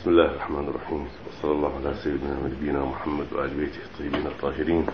بسم الله الرحمن الرحيم، وصلى الله على سيدنا ونبينا محمد وآل بيته الطيبين الطاهرين.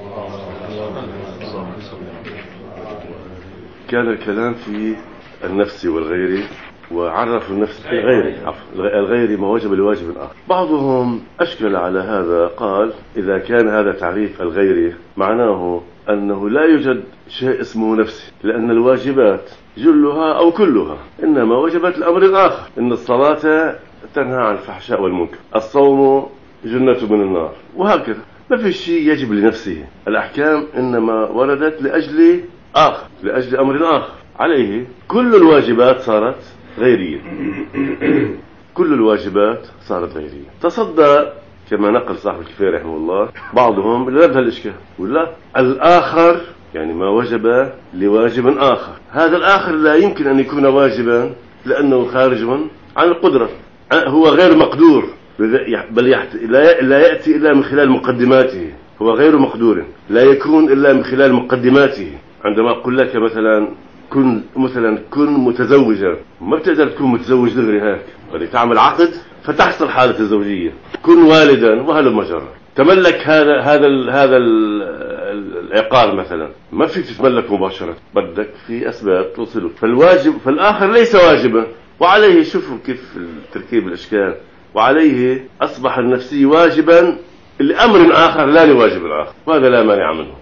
كان الكلام في النفس والغير، وعرف النفس الغير ما وجب لواجب آخر. بعضهم أشكل على هذا، قال إذا كان هذا تعريف الغير معناه أنه لا يوجد شيء اسمه نفسي، لأن الواجبات جلها أو كلها إنما وجبت لأمر آخر. إن الصلاة تنهى عن الفحشاء والمنكر، الصوم جنة من النار، وهكذا. ما في شيء يجب لنفسه، الأحكام إنما وردت لأجل آخر، لأجل أمر آخر. عليه كل الواجبات صارت غيرية. كل الواجبات صارت غيرية. تصدى كما نقل صاحب الكفاية رحمه الله بعضهم لذهب الإشكال، ولا الآخر يعني ما وجب لواجب آخر، هذا الآخر لا يمكن أن يكون واجبا لأنه خارج عن القدرة، هو غير مقدور، بل لا يأتي إلا من خلال مقدماته، هو غير مقدور، لا يكون إلا من خلال مقدماته. عندما أقول لك مثلا كن متزوجا، ما بتقدر تكون متزوج دغري هيك، بدك تعمل عقد فتحصل حالة الزوجية. كن والدا وهلم جرا. تملك هذا العقار مثلا، ما فيك تتملك مباشرة، بدك في أسباب توصله. فالآخر ليس واجبا، وعليه شوفوا كيف تركيب الإشكال، وعليه أصبح النفسي واجبا لأمر آخر لا لواجب آخر، وهذا لا مانع منه.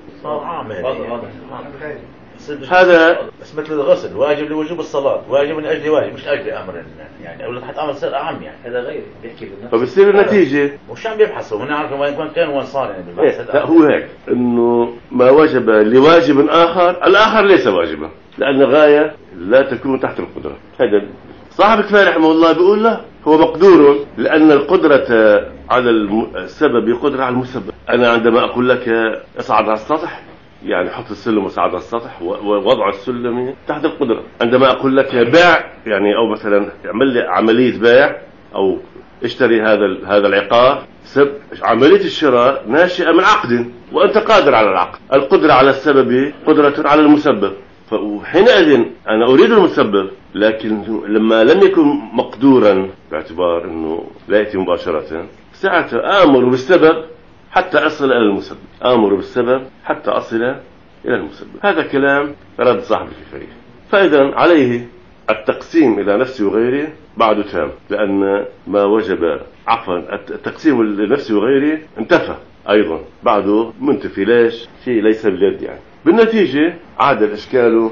هذا مثل الغسل واجب لوجوب الصلاة، واجب من أجل واجب مش أجل أمر، يعني أولا حتى أمر صار أعم، يعني هذا غير بيحكي بالنفس، فبصير النتيجة مش عم بيبحثوا هنا عارف وين كان وين صار، يعني لا هو هيك إنه ما وجب لواجب آخر، الآخر ليس واجبا، لأن الغاية لا تكون تحت القدرة. هذا صاحب الكفاية رحمه الله بيقول له هو مقدور، لأن القدرة على السبب قدرة على المسبب. أنا عندما أقول لك اصعد على السطح، يعني حط السلم وصعد على السطح، ووضع السلم تحت القدرة. عندما أقول لك بيع، يعني أو مثلا اعمل لي عملية بيع أو اشتري هذا العقار، عملية الشراء ناشئة من عقد، وأنت قادر على العقد. القدرة على السبب قدرة على المسبب، وحينئذ أنا أريد المسبب، لكن لما لم يكن مقدورا باعتبار أنه لا يأتي مباشرة، ساعتها آمر بالسبب حتى أصل إلى المسبب، آمر بالسبب حتى أصل إلى المسبب. هذا كلام رد صاحب الكفاية. فإذا عليه التقسيم إلى نفسه وغيره بعد تام، لأن ما وجب التقسيم لنفسه وغيره انتفى أيضا بعده منتفي. ليش؟ شيء ليس باليد، يعني بالنتيجة عاد الإشكال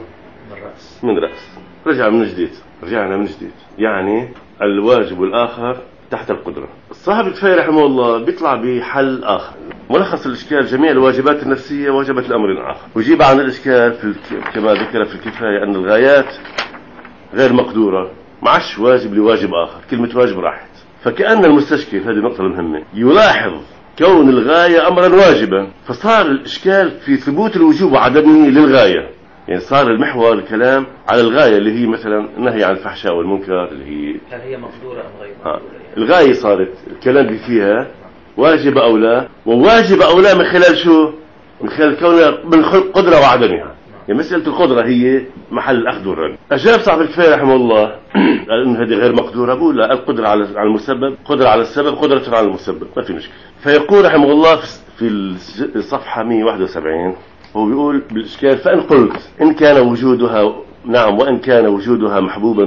من رأس. رجعنا من جديد، يعني الواجب الآخر تحت القدرة. صاحب الكفاية رحمه الله بيطلع بحل آخر، ملخص الإشكال جميع الواجبات النفسية وجبت لأمر آخر، ويجيب عن الإشكال كما ذكر في الكفاية أن الغايات غير مقدورة، معش واجب لواجب آخر، كلمة واجب راحت. فكأن المستشكل، هذه النقطة المهمة، يلاحظ كون الغاية أمرا واجبا، فصار الإشكال في ثبوت الوجوب وعدمه للغاية. يعني صار المحور الكلام على الغاية اللي هي مثلا النهي عن الفحشاء والمنكر، اللي هل هي مقدورة أم غير مقدورة؟ الغاية صارت الكلام فيها واجب أو لا، وواجب أو لا من خلال شو؟ من خلال كونها من قدرة وعدمها. يعني مسألة القدرة هي محل الأخذ والرد. أجاب صاحب الكفاية رحمه الله قال إن هذه غير مقدورة. بقول لا، القدرة على المسبب قدرة على السبب قدرة على المسبب، ما في مشكلة. فيقول رحمه الله في الصفحة 171، هو بيقول بالإشكال: فإن قلت إن كان وجودها، نعم، وإن كان وجودها محبوبا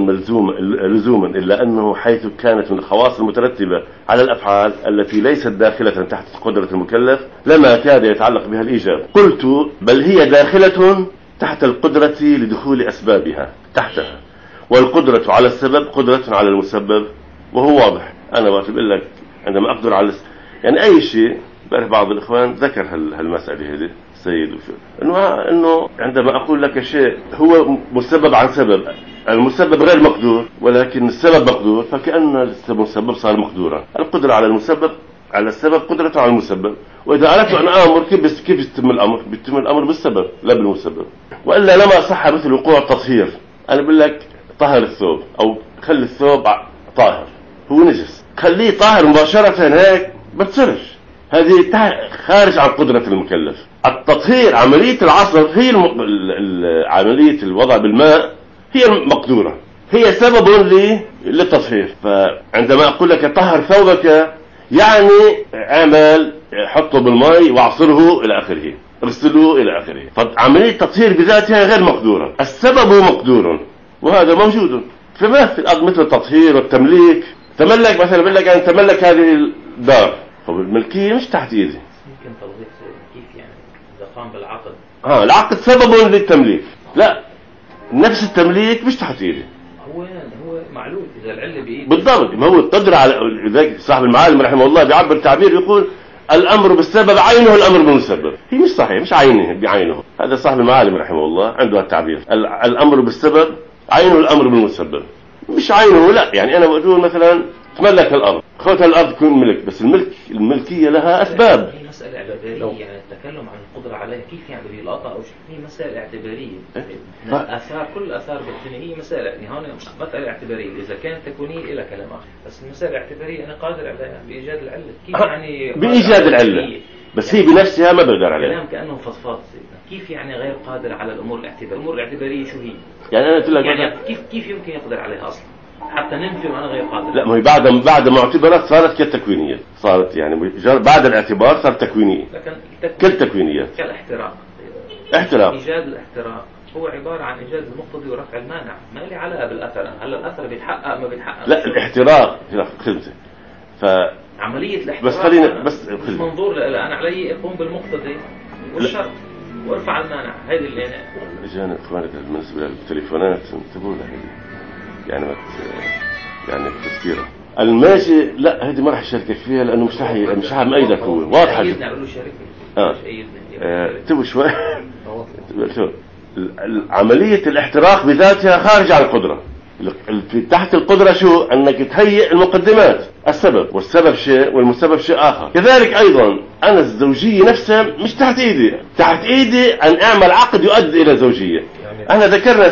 لزوما، إلا أنه حيث كانت من الخواص المترتبة على الأفعال التي ليست داخلة تحت قدرة المكلف لما كاد يتعلق بها الإيجاب. قلت بل هي داخلة تحت القدرة لدخول أسبابها تحتها، والقدرة على السبب قدرة على المسبب، وهو واضح. أنا بقول لك عندما أقدر على يعني أي شيء، بعرف بعض الإخوان ذكر هالمسألة هذه السيد وشو، إنه عندما أقول لك شيء هو مسبب عن سبب، المسبب غير مقدور ولكن السبب مقدور، فكأن المسبب صار مقدورا. القدرة على المسبب على السبب قدرة على المسبب، وإذا أردت أن أمر كيف يتم الأمر؟ بيتم الأمر بالسبب لا بالمسبب، وإلا لما صح مثل وقوع التطهير. أنا بقول لك طهر الثوب أو خلي الثوب طاهر، هو نجس، خليه طاهر مباشرة هيك بتصيرش، هذه خارج عن قدرة المكلف. التطهير عملية العصر هي عملية الوضع بالماء هي المقدورة، هي سبب للتطهير. فعندما أقول لك طهر ثوبك يعني اعمل حطه بالماء واعصره إلى آخره، اغسله إلى آخره. فعملية التطهير بذاتها غير مقدورة، السبب مقدور وهذا موجود. فما في الأرض مثل التطهير والتمليك. تملك مثلا بقول لك أنا تملك هذه الدار، فالملكية مش تحت إيدي. ممكن توضيح كيف يعني إذا قام بالعقد؟ العقد سبب للتمليك، لا نفس التمليك مش تحت إيدي. هو معلول إذا العلة بإيده بالضبط. ما هو القدرة على ذلك. صاحب المعالم رحمه الله بيعبر تعبير يقول الأمر بالسبب عينه الأمر بالمسبب. هي مش صحيح، مش عينه بعينه. هذا صاحب المعالم رحمه الله عنده التعبير الأمر بالسبب عينه الأمر بالمسبب، مش عينه. لا يعني أنا بقول مثلا تملك الأرض، خذها الأرض تكون ملك، بس الملكية لها أسباب. هي مسألة اعتبارية، يعني التكلم عن القدرة عليها كيف يعني بالقطع أو شيء، هي مسألة اعتبارية. الآثار كل الآثار بالدنيا هي مسألة، يعني هون مسألة اعتبارية. إذا كانت تكوينية إلى كلام آخر، بس المسألة الاعتبارية أنا قادر عليها بإيجاد العلة. كيف يعني بإيجاد العلة، بس هي بنفسها ما بقدر عليها. كلام كأنه فضفاض. كيف يعني غير قادر على الأمور الاعتبارية؟ الأمور الاعتبارية شو هي؟ يعني أنا قلت لك يعني كيف يمكن يقدر عليها أصلا حتى ننفي وأنا غير قادر؟ لا، ما هي بعد ما اعتبرت صارت كالتكوينية، صارت يعني بعد الاعتبار صارت تكوينية. كالتكوينية كالاحتراق. إيجاد الاحتراق هو عبارة عن إيجاد المقتضي ورفع المانع، ما لي علاقة بالأثر. هلا الأثر بيتحقق ما بيتحقق؟ لا، الاحتراق خلص. عملية الاحتراق بس خلينا بس منظور أنا علي أقوم بالمقتضي والشرط وارفع المانع. هذه اللي اجانا اخوانك بالنسبة للتليفونات انتبهوا لها يعني يعني التذكيرة الماشي. لا هذه ما راح يشاركك فيها لأنه مش راح مأيدك. هو واضحة جدا. نقول له شاركني. تبوا شوي. عملية الاحتراق بذاتها خارجة عن القدرة. تحت القدرة شو؟ أنك تهيئ المقدمات، السبب، والسبب شيء والمسبب شيء آخر. كذلك أيضا أنا الزوجية نفسها مش تحت إيدي. تحت إيدي أن أعمل عقد يؤدي إلى زوجية. أنا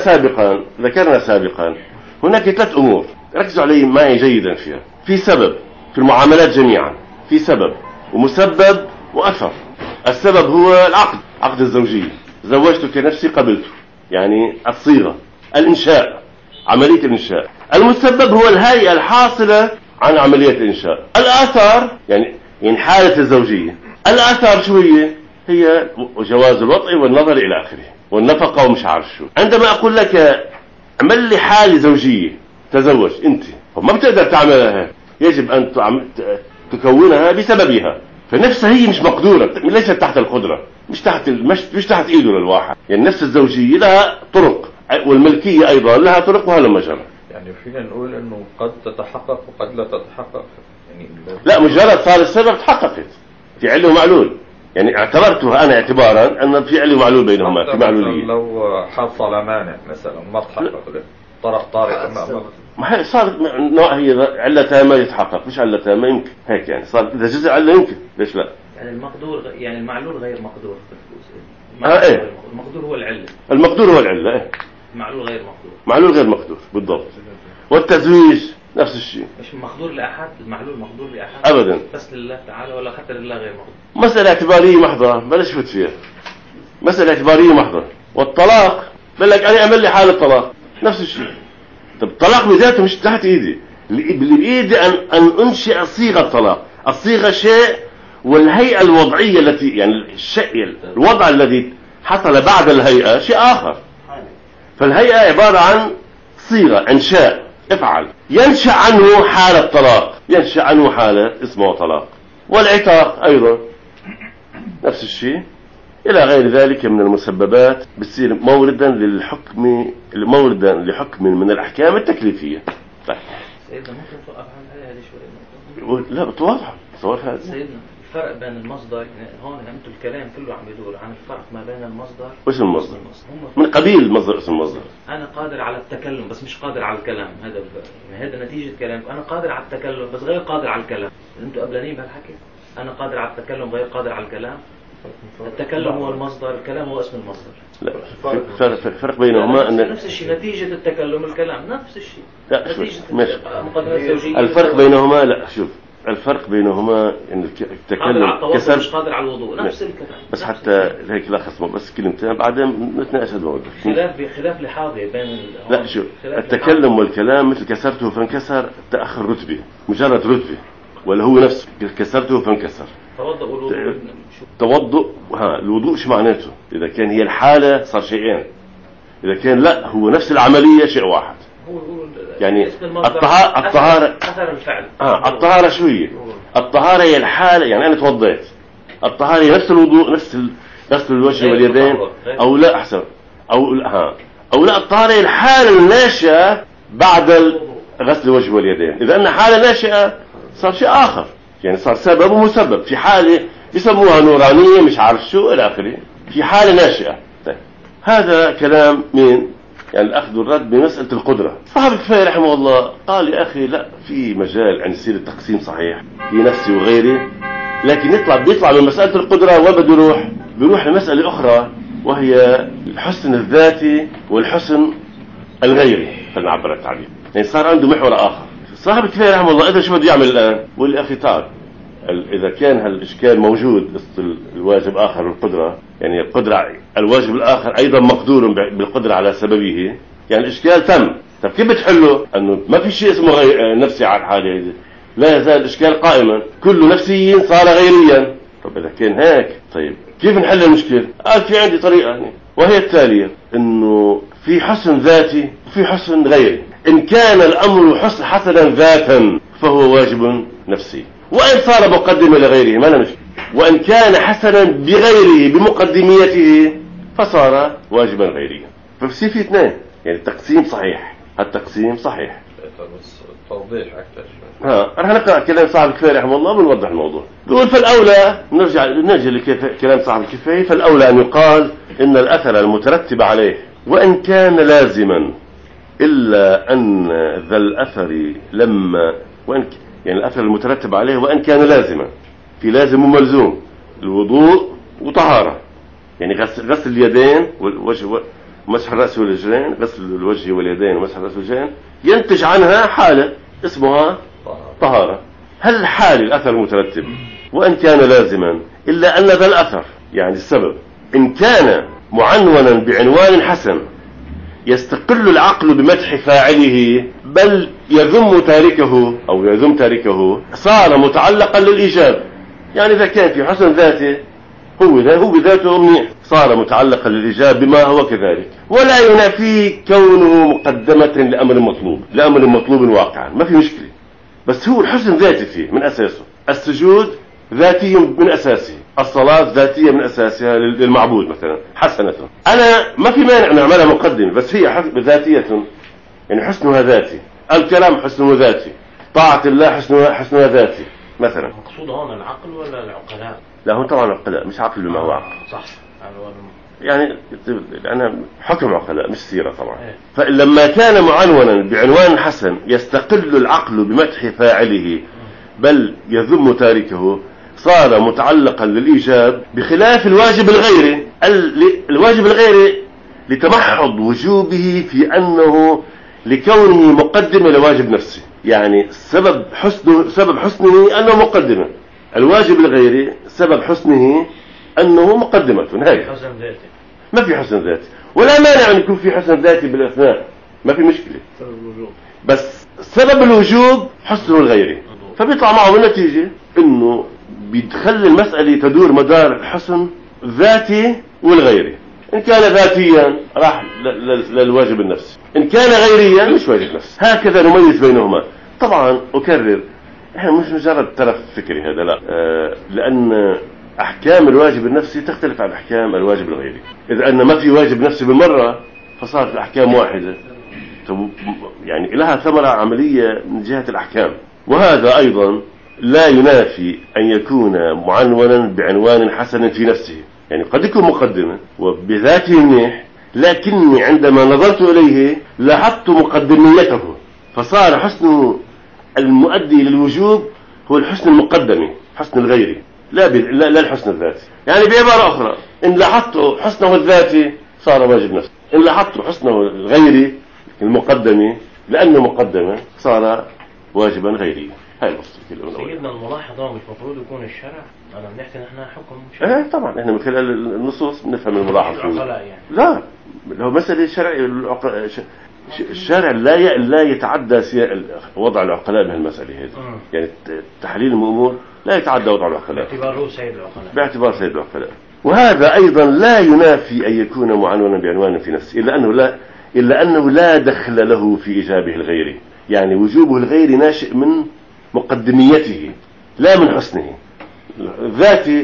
ذكرنا سابقا هناك 3 أمور ركزوا علي معي جيدا فيها. في سبب في المعاملات جميعا، في سبب ومسبب وأثر. السبب هو العقد، عقد الزوجية، زوجتك نفسي قبلته، يعني الصيغة، الإنشاء، عملية الإنشاء. المسبب هو الهيئة الحاصلة عن عملية الإنشاء. الآثار يعني حالة الزوجية. الآثار شو هي جواز الوطء والنظر إلى آخره والنفقة ومش عارف شو. عندما أقول لك اعمل لي حالة زوجية، تزوج أنت، ما بتقدر تعملها، يجب أن تكونها بسببها. فنفسها هي مش مقدورة، ليست تحت القدرة، مش تحت إيده للواحد. يعني نفس الزوجية لها طرق، والملكية أيضا لها طرق وهلا مجرى. يعني فينا نقول إنه قد تتحقق وقد لا تتحقق. يعني لا، مجرد صار السبب تحققت في علة ومعلول. يعني اعتبرتها أنا اعتبارا أن في علة ومعلول بينهما، في معلولية. لو حصل مانع مثلا ما تحقق له طارئ ما هي صارت نوع، هي علتها ما يتحقق، مش علتها ما يمكن هيك. يعني صار إذا جزء علة يمكن، ليش لا؟ يعني المقدور يعني المعلول غير مقدور. إيه؟ المقدور هو العلة. المقدور هو العلة. إيه؟ معلول غير مقدور بالضبط. والتزويج نفس الشيء. مش مقدور لأحد، المعلول مقدور لأحد أبدا، بس لله تعالى ولا حتى لله غير مقدور. مسألة اعتبارية محضة، بلاش فت فيها. مسألة اعتبارية محضة. والطلاق بقول لك أنا أعمل لي حالة طلاق، نفس الشيء. طب الطلاق بذاته مش تحت إيدي، اللي بإيدي أن أنشئ صيغة طلاق. الصيغة شيء، والهيئة الوضعية التي يعني الشيء الوضع الذي حصل بعد الهيئة شيء آخر. فالهيئة عبارة عن صيغة، إنشاء، افعل. ينشأ عنه حالة طلاق، ينشأ عنه حالة اسمه طلاق. والعتاق أيضا نفس الشيء، إلى غير ذلك من المسببات بتصير موردا لحكم من الأحكام التكليفية. طيب سيدنا ممكن توقف عن هذه شوية؟ لا بتواضح صور هذا. سيدنا الفرق بين المصدر، يعني هون انتم الكلام كله عم يدور عن الفرق ما بين المصدر واسم المصدر. من قبيل مصدر اسم المصدر. انا قادر على التكلم بس مش قادر على الكلام. هذا يعني هذا نتيجة كلام. انا قادر على التكلم بس غير قادر على الكلام. انتم قبلانين بهالحكي. انا قادر على التكلم غير قادر على الكلام. التكلم هو المصدر، الكلام هو اسم المصدر. لا، فرق بينهما أن نفس الشيء، نتيجة التكلم الكلام نفس الشيء. لا، نتيجة ماشي. المقدمة الزوجية. الفرق بينهما، لا شوف، الفرق بينهما ان قادر التكلم على التواصل كسر مش قادر على الوضوء، نفس الكلام. بس حتى هيك لخص بس كلمتين بعدين نتناقش هذا الموضوع. خلاف لحاظي بين لا شو التكلم والكلام مثل كسرته فانكسر، تأخر رتبة مجرد رتبة، ولا هو نفسه كسرته فانكسر. توضؤ الوضوء شو معناته؟ إذا كان هي الحالة صار شيئين، إذا كان لا هو نفس العملية شيء واحد. يعني الطهارة أثر الفعل. الطهارة شو هي؟ الطهارة هي الحالة، يعني أنا توضيت، الطهارة هي نفس الوضوء، نفس غسل الوجه واليدين، أو لا أحسن أو لا الطهارة هي الحالة الناشئة بعد غسل الوجه واليدين. إذا أن حالة ناشئة صار شيء آخر، يعني صار سبب ومسبب في حالة يسموها نورانية مش عارف شو إلى آخره، في حالة ناشئة. طيب هذا كلام مين؟ يعني الأخذ والرد بمسألة القدرة. صاحب الكفاية رحمه الله قال يا أخي لا، في مجال أن يصير التقسيم صحيح في نفسي وغيري، لكن بيطلع من مسألة القدرة وبده بيروح لمسألة أخرى، وهي الحسن الذاتي والحسن الغيري، فلنعبر التعبير. يعني صار عنده محور آخر. صاحب الكفاية رحمه الله إذا شو بده يعمل الآن؟ بقول لي أخي تعال، إذا كان هالإشكال موجود الواجب آخر والقدرة، يعني القدرة الواجب الآخر أيضا مقدور بالقدرة على سببه، يعني الإشكال تم. طب كيف بتحله؟ أنه ما في شيء اسمه نفسي على الحالة، لا يزال الإشكال قائما، كل نفسي صار غيريا. طب إذا كان هيك طيب كيف نحل المشكلة؟ قال في عندي طريقة يعني، وهي التالية، إنه في حسن ذاتي وفي حسن غيري. إن كان الأمر حسنا ذاتا فهو واجب نفسي، وإن صار مقدمة لغيره ما لا مشكلة، وإن كان حسنا بغيره بمقدميته فصار واجبا غيريا. فبصير في اثنين، يعني التقسيم صحيح، التقسيم صحيح. توضيح أكثر. رح نقرأ كلام صاحب الكفاية رحمه الله ونوضح الموضوع. يقول فالأولى نرجع لكلام صاحب الكفاية، فالأولى أن يقال إن الأثر المترتب عليه وإن كان لازما، إلا أن ذا الأثر لما يعني الأثر المترتب عليه وإن كان لازما، في لازم وملزوم، الوضوء وطهارة، يعني غسل اليدين والوجه ومسح الرأس والرجلين، غسل الوجه واليدين ومسح الرأس والرجلين، ينتج عنها حالة اسمها طهارة. هل الحالة الأثر المترتب وإن كان لازما، إلا أن ذا الأثر يعني السبب إن كان معنونا بعنوان حسن يستقل العقل بمدح فاعله بل يذم تاركه أو يذم تاركه، صار متعلقا للإيجاب. يعني إذا كان في حسن ذاته هو بذاته منيح، صار متعلقا للإيجاب بما هو كذلك، ولا ينافي كونه مقدمة لأمر مطلوب واقعا، ما في مشكلة. بس هو الحسن ذاتي فيه من أساسه، السجود ذاتي من أساسه، الصلاة ذاتية من أساسها للمعبود مثلا حسنة، أنا ما في مانع نعملها مقدمة، بس هي ذاتية، يعني حسنها ذاتي. الكلام حسنه ذاتي، طاعة الله حسنها ذاتي مثلا. المقصود هون العقل ولا العقلاء؟ لا هون طبعا العقلاء، مش عقل بما هو عقل. صح. يعني أنا حكم عقلاء مش سيرة طبعا. فلما كان معنونا بعنوان حسن يستقل العقل بمدح فاعله بل يذم تاركه، صار متعلقا للإيجاب، بخلاف الواجب الغيري. الواجب الغيري لتمحض وجوبه في أنه لكونه مقدمة لواجب نفسه، يعني سبب حسنه أنه مقدمة. الواجب الغيري سبب حسنه أنه مقدمة. هيك حسن ذاتي، ما في حسن ذاتي، ولا مانع أن يكون في حسن ذاتي بالأثناء، ما في مشكلة، بس سبب الوجوب حسنه الغيري. فبيطلع معه النتيجة إنه بيتخلي المسألة تدور مدار الحسن ذاتي والغيري. إن كان ذاتيا راح للواجب النفسي، إن كان غيريا مش واجب نفسي. هكذا نميز بينهما. طبعا أكرر إحنا مش مجرد طرف فكري هذا، لا، لأن أحكام الواجب النفسي تختلف عن أحكام الواجب الغيري. إذا أن ما في واجب نفسي بالمرة فصارت الأحكام واحدة، يعني لها ثمرة عملية من جهة الأحكام. وهذا أيضا لا ينافي أن يكون معنونا بعنوان حسن في نفسه، يعني قد يكون مقدمة وبذاته منيح، لكني عندما نظرت إليه لاحظت مقدميته، فصار حسن المؤدي للوجوب هو الحسن المقدمي، حسن الغيري، لا الحسن الذاتي. يعني بعبارة أخرى، إن لاحظت حسنه الذاتي صار واجب نفسي، إن لاحظت حسنه الغيري المقدمي لأنه مقدمة صار واجبا غيري. هاي القصة. سيدنا الملاحظة مش مفروض يكون الشرع، أنا بنحكي نحن حكم شرع. طبعا احنا من خلال النصوص بنفهم الملاحظة. العقلاء يعني. لا هو مسألة الشارع لا يتعدى وضع العقلاء بهالمسألة هذه. يعني تحليل الأمور لا يتعدى وضع العقلاء باعتبار سيد العقلاء. وهذا أيضا لا ينافي أن يكون معنونا بعنوان في نفسه، إلا أنه لا دخل له في إيجابه الغيري. يعني وجوبه الغيري ناشئ من مقدميته لا من حسنه ذاتي.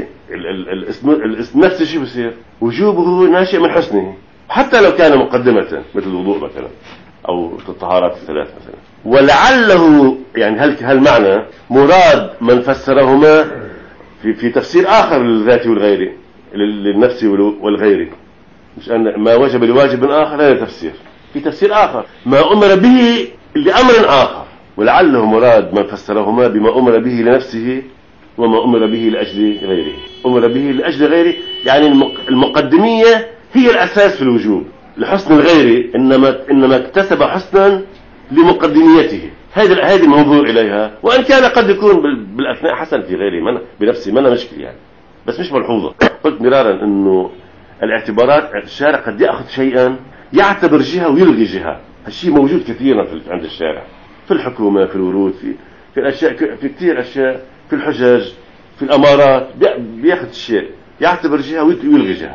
نفس الشيء بصير وجوبه ناشئ من حسنه حتى لو كان مقدمة مثل الوضوء مثلا أو الطهارات الثلاث مثلا. ولعله يعني هل معنى مراد من فسرهما في تفسير آخر للذاتي والغيري، للنفس والغيري، مش أن ما وجب لواجب آخر هذا تفسير، في تفسير آخر ما أمر به لأمر آخر. ولعله مراد من فسرهما بما أمر به لنفسه وما أمر به لأجل غيره. أمر به لأجل غيره يعني المقدمية هي الأساس في الوجوب. لحسن الغير إنما اكتسب حسنا لمقدميته. هذه المنظور إليها، وإن كان قد يكون بالأثناء حسن في غيره بنفسه ما مشكلة يعني، بس مش ملحوظة. قلت مرارا إنه الاعتبارات الشارع قد يأخذ شيئا يعتبر جهة ويلغي جهة. هالشيء موجود كثيرا عند الشارع، في الحكومة، في الورود، في الأشياء، في كثير أشياء، في الحجاج، في الأمارات، بيأخذ الشيء يعتبر جهة ويلغي جهة.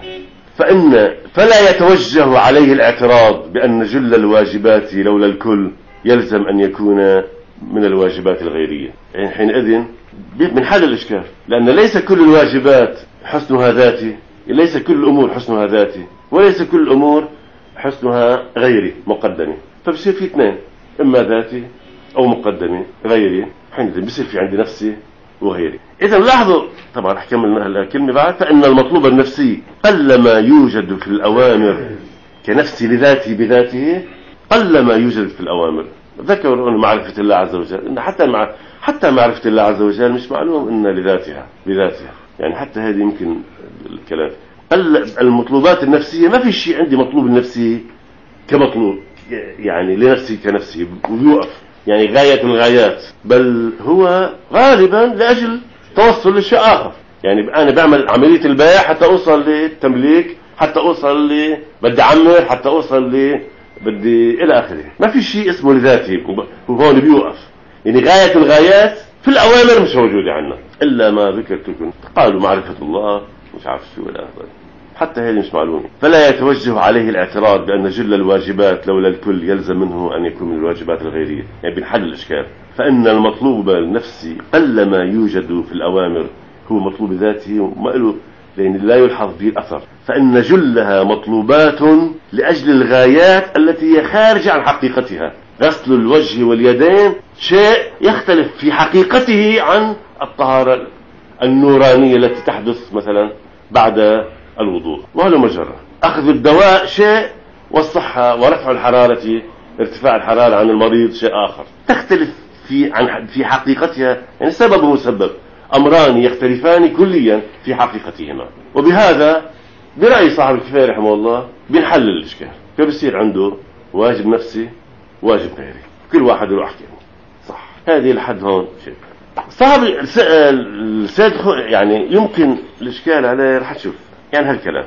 فلا يتوجه عليه الاعتراض بأن جل الواجبات لولا الكل يلزم أن يكون من الواجبات الغيرية. يعني حينئذ بنحل الإشكال، لأن ليس كل الواجبات حسنها ذاتي، ليس كل الأمور حسنها ذاتي، وليس كل الأمور حسنها غيري مقدمي. فبصير في اثنين، إما ذاتي أو مقدمي غيري. حينئذ بصير في عندي نفسي وغيري. إذا لاحظوا طبعا رح كمل الكلمة بعد. فإن المطلوب النفسي قلما يوجد في الأوامر كنفسي لذاتي بذاته قلما يوجد في الأوامر. ذكروا أن معرفة الله عز وجل إن حتى معرفة الله عز وجل مش معلوم إن بذاتها يعني حتى هذه يمكن الكلام. المطلوبات النفسية ما في شيء عندي مطلوب النفسي كمطلوب يعني لنفسي كنفسي ويوقف يعني غاية الغايات، بل هو غالبا لأجل توصل لشيء آخر. يعني أنا بعمل عملية البيع حتى أوصل للتمليك، حتى أوصل بدي أعمر، حتى أوصل بدي إلى آخره. ما في شيء اسمه لذاتي وهون بيوقف. يعني غاية الغايات في الأوامر مش موجودة عندنا إلا ما ذكرت لكم. قالوا معرفة الله مش عارف شو ولا آخر، حتى هذه مش معلومة. فلا يتوجه عليه الاعتراض بأن جل الواجبات لولا الكل يلزم منه أن يكون من الواجبات الغيرية. يعني بنحل الإشكال. فإن المطلوب النفسي قلما يوجد في الأوامر هو مطلوب ذاته وما له لأن لا يلحظ به الأثر. فإن جلها مطلوبات لأجل الغايات التي هي خارجة عن حقيقتها. غسل الوجه واليدين شيء يختلف في حقيقته عن الطهارة النورانية التي تحدث مثلا بعد الوضوء، وهذا مجرد. أخذ الدواء شيء، والصحة ورفع الحرارة ارتفاع الحرارة عن المريض شيء آخر، تختلف في حقيقتها. يعني سبب ومسبب أمران يختلفان كليا في حقيقتهما. وبهذا برأي صاحب الكفاية رحمه الله بنحل الإشكال. فبصير عنده واجب نفسي واجب غيري، كل واحد له أحكام. صح، هذه لحد هون شيء. صاحب السيد يعني يمكن الإشكال عليه رح تشوف يعني هالكلام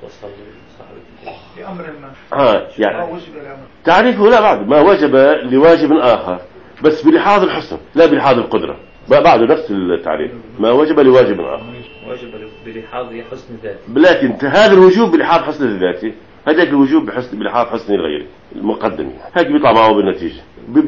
لأمر ما يعني تعريفه لا بعد ما وجب لواجب آخر بس بلحاظ الحسن لا بلحاظ القدرة. بعده نفس التعريف ما وجب لواجب آخر وجب بلحاظ حسن ذاتي، لكن هذا الوجوب بلحاظ حسن الذاتي، هذاك الوجوب بلحاظ حسن الغيري المقدم. هيك بيطلع معه بالنتيجة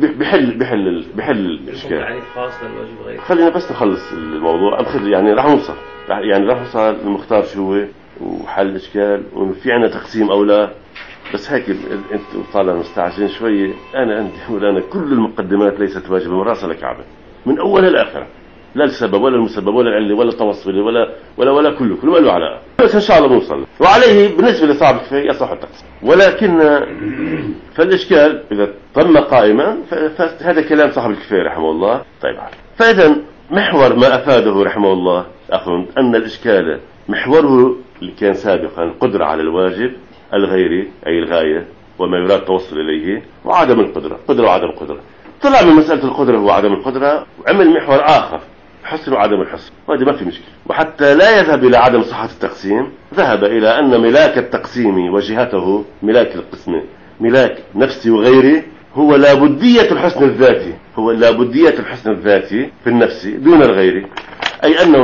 بحل الإشكال. تعريف خاص للواجب غيري. خلينا بس نخلص الموضوع يعني راح نوصل المختار شو هو وحل الإشكال وفي عنا تقسيم أو لا. بس هيك انت طالع مستعجلين شوية. أنا عندي مولانا كل المقدمات ليست واجبة من رأسها لكعبة من أولها لآخرها، لا السبب ولا المسبب ولا العلة ولا التوصل ولا كله ما له علاقة. بس إن شاء الله بنوصل. وعليه بالنسبة لصاحب الكفاية يصح التقسيم. ولكن فالإشكال إذا تم قائما فهذا كلام صاحب الكفاية رحمه الله. طيب فإذا محور ما أفاده رحمه الله أخذ أن الإشكال محوره اللي كان سابقا القدرة على الواجب الغيري أي الغاية وما يراد توصل إليه، وعدم القدرة، قدرة وعدم القدرة. طلع من مسألة القدرة وعدم القدرة وعمل محور آخر، حسن وعدم الحسن، وهذا ما في مشكلة. وحتى لا يذهب إلى عدم صحة التقسيم، ذهب إلى أن ملاك التقسيم وجهته، ملاك القسم ملاك نفسي وغيري، هو لابدية الحسن الذاتي، هو لابدية الحسن الذاتي في النفس دون الغير، أي أنه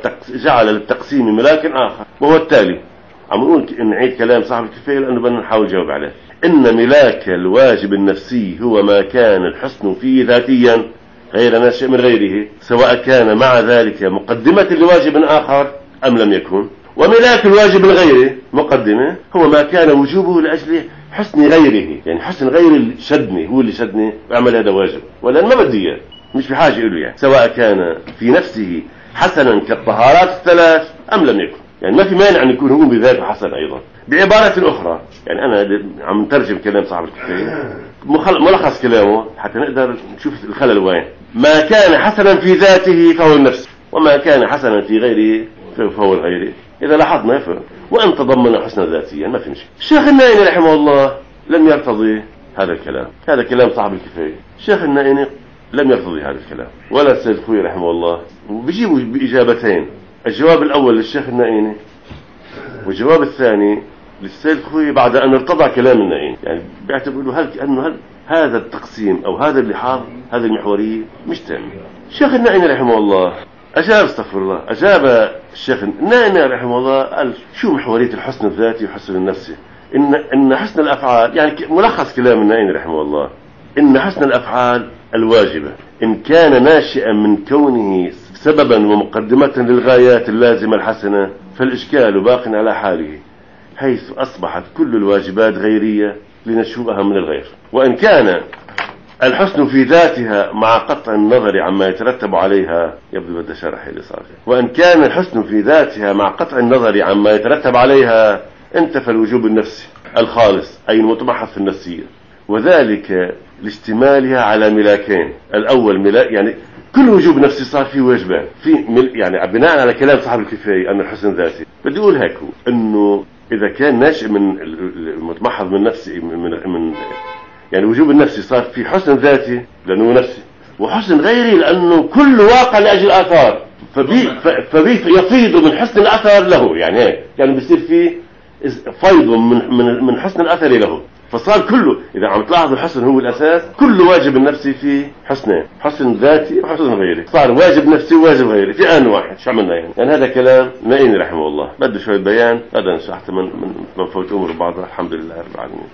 جعل للتقسيم ملاك آخر، وهو التالي. عم نقول نعيد كلام صاحب الكفاية لأنه بدنا نحاول نجاوب عليه. إن ملاك الواجب النفسي هو ما كان الحسن فيه ذاتيا غير ناشئ من غيره، سواء كان مع ذلك مقدمة لواجب آخر أم لم يكن. وملاك الواجب الغيري مقدمة هو ما كان وجوبه لأجل حسن غيره، يعني حسن غير اللي شدني، هو اللي شدني أعمل هذا واجب، ولا ما بدي إياه، مش بحاجة إله يعني، سواء كان في نفسه حسنا كالطهارات الثلاث أم لم يكن. يعني ما في مانع أن يكون هو بذاته حسن أيضا. بعبارة أخرى، يعني أنا عم نترجم كلام صاحب الكفاية، ملخص كلامه حتى نقدر نشوف الخلل وين. ما كان حسنا في ذاته فهو النفس، وما كان حسنا في غيره فهو الغير. إذا لاحظنا وأن تضمن حسنا ذاتيا ما في مشكلة. الشيخ النائني رحمه الله لم يرتضي هذا الكلام، هذا كلام صاحب الكفاية. الشيخ النائني لم يرتضي هذا الكلام، ولا السيد الخوي رحمه الله. وبيجيبوا بإجابتين، الجواب الأول للشيخ النائني والجواب الثاني للسيد الخوي بعد أن ارتضى كلام النائني. يعني بيعتبروا هل هذا التقسيم أو هذا اللحاظ، هذه المحورية مش تام. الشيخ النائني رحمه الله أجاب، استغفر الله، أجاب الشيخ النائني رحمه الله قال شو محورية الحسن الذاتي وحسن النفسي؟ إن حسن الأفعال، يعني ملخص كلام النائني رحمه الله، إن حسن الأفعال الواجبة إن كان ناشئا من كونه سببا ومقدمة للغايات اللازمة الحسنة، فالإشكال باق على حاله، حيث أصبحت كل الواجبات غيرية لنشوءها من الغير. وإن كان الحسن في ذاتها مع قطع النظر عما يترتب عليها، يبدو بدأ شرح اللي صار. وإن كان الحسن في ذاتها مع قطع النظر عما يترتب عليها، انتفى الوجوب النفسي الخالص أي المتمحض في النفسية، وذلك لاشتمالها على ملاكين. الأول ملاك، يعني كل وجوب نفسي صار فيه واجبان، يعني بناء على كلام صاحب الكفاية أن الحسن ذاتي. بدي أقول هيك، إنه إذا كان ناشئ من المتمحض من نفسي، من يعني وجوب النفسي صار في حسن ذاتي لأنه نفسي، وحسن غيري لأنه كل واقع لأجل آثار، فبي يفيض من حسن الأثر له. يعني هيك يعني بيصير فيه فيض من حسن الأثر له، فصار كله، إذا عم تلاحظوا الحسن هو الأساس، كل واجب النفسي فيه حسنين، حسن ذاتي وحسن غيري. صار واجب نفسي وواجب غيري في آن واحد. شو عملنا يعني هذا كلام نائني رحمه الله، بده شوية بيان، هذا نشرح من فوت أمور بعضها. الحمد لله رب العالمين.